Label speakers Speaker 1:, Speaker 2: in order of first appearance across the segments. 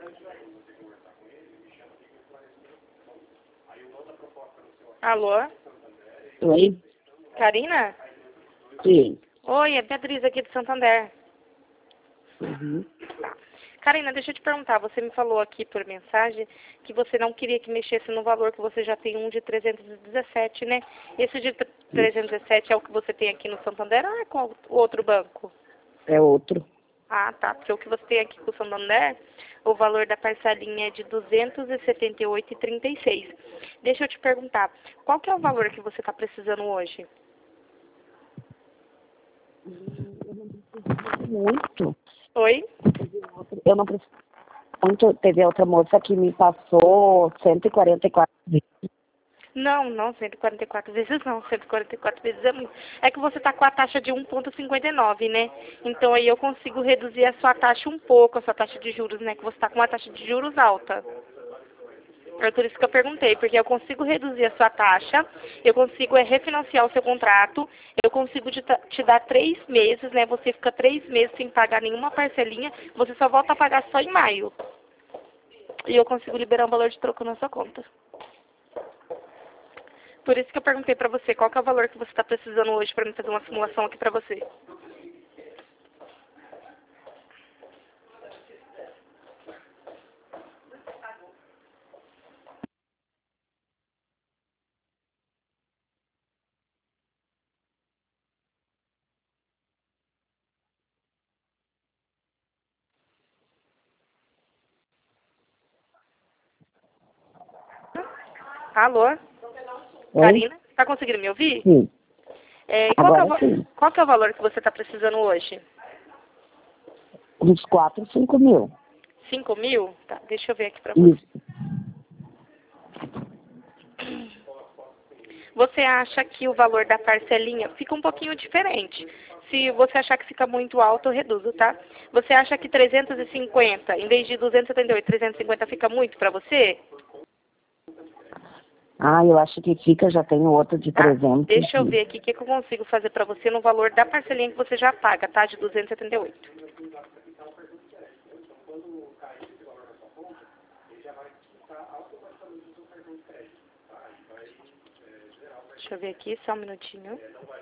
Speaker 1: Alô?
Speaker 2: Oi?
Speaker 1: Karina?
Speaker 2: Sim.
Speaker 1: Oi, é Beatriz aqui de Santander.
Speaker 2: Uhum.
Speaker 1: Tá. Karina, deixa eu te perguntar, você me falou aqui por mensagem que você não queria que mexesse no valor que você já tem um de 317, né? Esse de 317 é o que você tem aqui no Santander ou é com o outro banco?
Speaker 2: É outro.
Speaker 1: Ah, tá. Porque o que você tem aqui com o Santander, o valor da parcelinha é de R$ 278,36. Deixa eu te perguntar, qual que é o valor que você está precisando hoje?
Speaker 2: Muito.
Speaker 1: Oi?
Speaker 2: Eu não preciso muito. Teve outra moça que me passou 144 vezes.
Speaker 1: Não, 144 vezes não, 144 vezes é muito. É que você está com a taxa de 1,59, né? Então aí eu consigo reduzir a sua taxa um pouco, a sua taxa de juros, né? Que você está com uma taxa de juros alta. É por isso que eu perguntei, porque eu consigo reduzir a sua taxa, eu consigo refinanciar o seu contrato, eu consigo te dar 3 meses, né? Você fica 3 meses sem pagar nenhuma parcelinha, você só volta a pagar só em maio. E eu consigo liberar um valor de troco na sua conta. Por isso que eu perguntei pra você, qual que é o valor que você está precisando hoje pra mim fazer uma simulação aqui pra você. Alô?
Speaker 2: Oi?
Speaker 1: Karina? Tá conseguindo me ouvir?
Speaker 2: Sim.
Speaker 1: E
Speaker 2: Agora sim.
Speaker 1: qual que é o valor que você está precisando hoje?
Speaker 2: Uns 4, 5 mil.
Speaker 1: 5 mil? Tá, deixa eu ver aqui pra você.
Speaker 2: Isso.
Speaker 1: Você acha que o valor da parcelinha fica um pouquinho diferente. Se você achar que fica muito alto, eu reduzo, tá? Você acha que 350, em vez de 278, 350 fica muito pra você?
Speaker 2: Ah, eu acho que fica, já tenho outro de
Speaker 1: Tá,
Speaker 2: 300.
Speaker 1: deixa eu ver aqui o que eu consigo fazer pra você no valor da parcelinha que você já paga, tá? De 278. Deixa eu ver aqui, só um minutinho.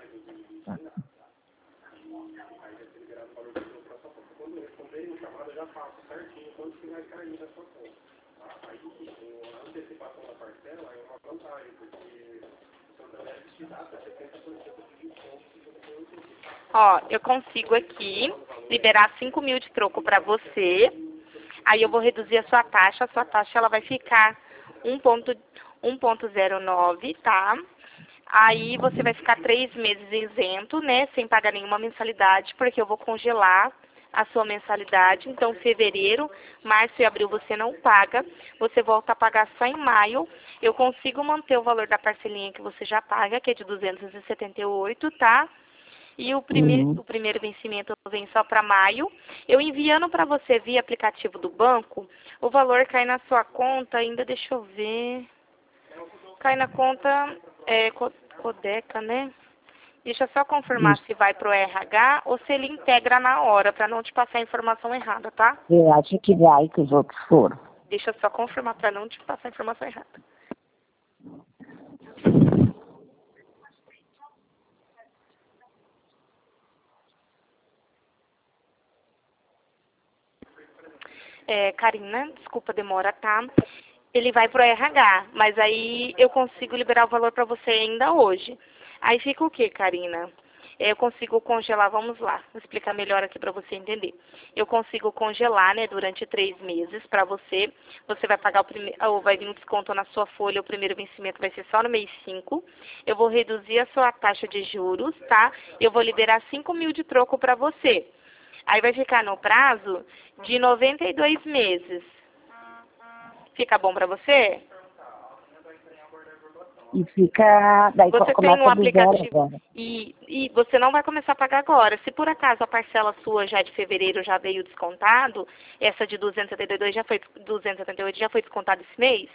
Speaker 1: Ó, eu consigo aqui liberar 5 mil de troco pra você. Aí eu vou reduzir a sua taxa ela vai ficar 1,09, tá? Aí você vai ficar 3 meses isento, né? Sem pagar nenhuma mensalidade, porque eu vou congelar a sua mensalidade. Então, fevereiro, março e abril você não paga. Você volta a pagar só em maio. Eu consigo manter o valor da parcelinha que você já paga, que é de 278, tá? E o primeiro vencimento vem só para maio. Eu enviando para você via aplicativo do banco, o valor cai na sua conta, ainda deixa eu ver. Cai na conta Codeca, né? Deixa eu só confirmar
Speaker 2: Isso.
Speaker 1: se vai pro RH ou se ele integra na hora, para não te passar a informação errada, tá?
Speaker 2: Eu acho que vai, que os outros foram.
Speaker 1: Deixa eu só confirmar para não te passar a informação errada. Karina, desculpa a demora, tá? Ele vai pro RH, mas aí eu consigo liberar o valor para você ainda hoje. Aí fica o que, Karina? Eu consigo congelar, vamos lá, vou explicar melhor aqui para você entender. Eu consigo congelar, né, durante 3 meses para você. Você vai pagar o primeiro, ou vai vir um desconto na sua folha, o primeiro vencimento vai ser só no mês 5. Eu vou reduzir a sua taxa de juros, tá? Eu vou liberar 5 mil de troco para você. Aí vai ficar no prazo de 92 meses. Fica bom para você?
Speaker 2: E fica... Daí
Speaker 1: Você tem um
Speaker 2: começa do zero
Speaker 1: aplicativo
Speaker 2: agora.
Speaker 1: e você não vai começar a pagar agora. Se por acaso a parcela sua já de fevereiro já veio descontado, essa de 272 já foi 278 já foi descontada esse mês?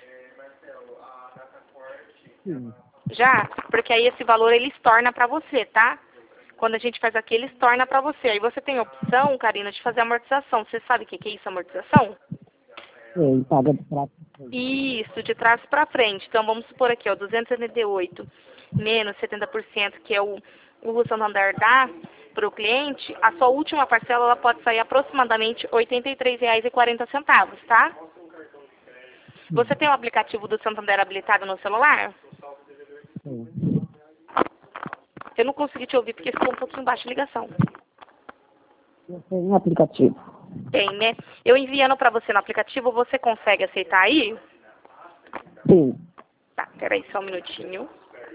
Speaker 2: Sim.
Speaker 1: Já? Porque aí esse valor ele estorna para você, tá? Quando a gente faz aqui, ele estorna para você. Aí você tem a opção, Karina, de fazer amortização. Você sabe o que é isso, amortização?
Speaker 2: Sei, paga de trás para frente.
Speaker 1: Isso, de trás para frente. Então, vamos supor aqui, ó, 278 menos 70%, que é o Santander dá para o cliente, a sua última parcela ela pode sair aproximadamente R$ 83,40, tá? Você tem o aplicativo do Santander habilitado no celular?
Speaker 2: Sim.
Speaker 1: Eu não consegui te ouvir porque ficou um pouquinho baixa a ligação.
Speaker 2: Eu tenho um aplicativo.
Speaker 1: Tem, né? Eu enviando para você no aplicativo, você consegue aceitar aí?
Speaker 2: Sim.
Speaker 1: Tá, peraí só um minutinho.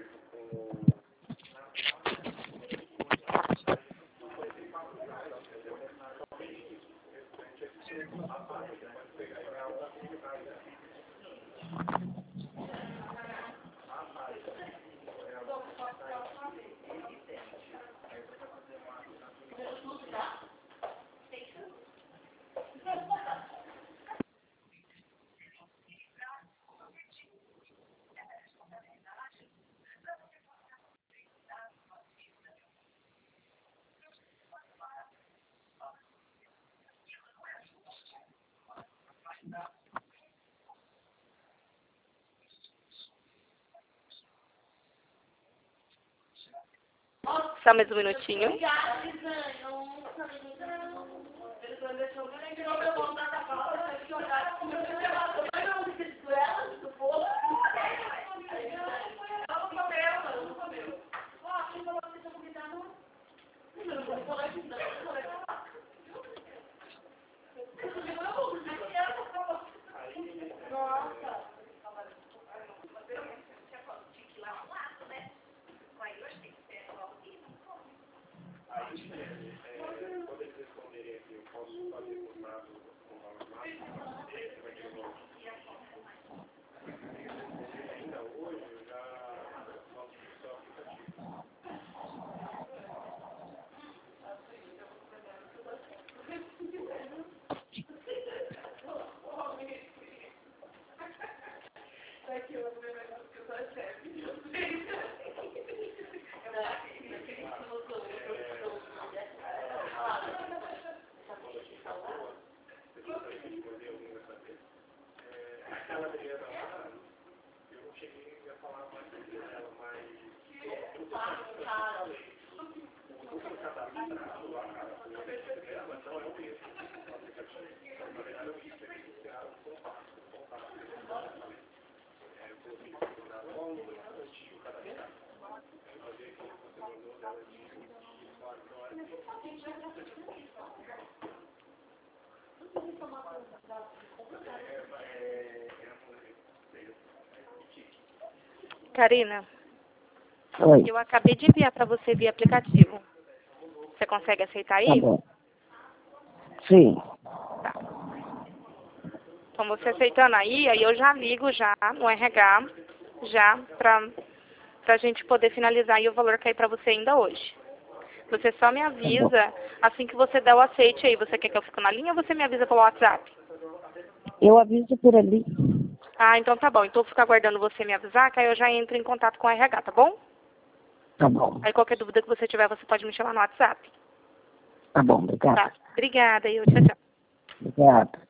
Speaker 1: Só mais um minutinho. Karina,
Speaker 2: Oi.
Speaker 1: eu acabei de enviar para você via aplicativo. Você consegue aceitar
Speaker 2: Tá
Speaker 1: aí?
Speaker 2: bom. Sim.
Speaker 1: Tá. Então, você aceitando aí eu já ligo já no RH, já pra gente poder finalizar e o valor cair para você ainda hoje. Você só me
Speaker 2: Tá bom.
Speaker 1: avisa assim que você der o aceite aí. Você quer que eu fique na linha ou você me avisa pelo WhatsApp?
Speaker 2: Eu aviso por ali.
Speaker 1: Ah, então tá bom. Então eu fico aguardando você me avisar, que aí eu já entro em contato com o RH, tá bom?
Speaker 2: Tá bom.
Speaker 1: Aí qualquer dúvida que você tiver, você pode me chamar no WhatsApp.
Speaker 2: Tá bom, obrigada.
Speaker 1: Tá. Obrigada, tchau, tchau.
Speaker 2: Obrigada.